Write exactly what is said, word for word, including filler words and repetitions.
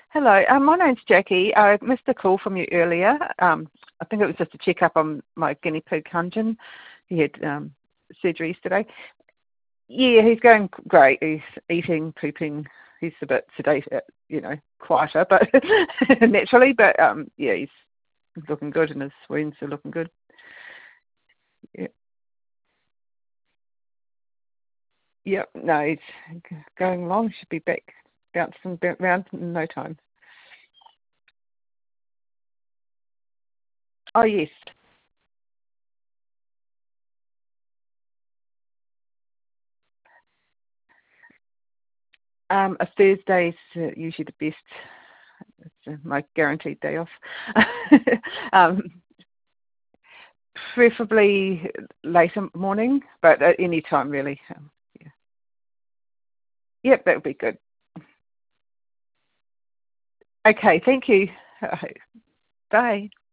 Hello, um, my name's Jackie. I missed a call from you earlier. Um, I think it was just a check-up on my guinea pig Hunjin. He had um, surgery yesterday. Yeah, he's going great. He's eating, pooping. He's a bit sedated, you know, quieter, but naturally. But um, yeah, he's looking good, and his wounds are looking good. Yeah, yeah. No, he's going along. Should be back, bouncing around in no time. Oh yes. Um, a Thursday's uh, usually the best. It's uh, my guaranteed day off. um, Preferably later morning, but at any time really. Um, yeah. Yep, that would be good. Okay, thank you. Bye.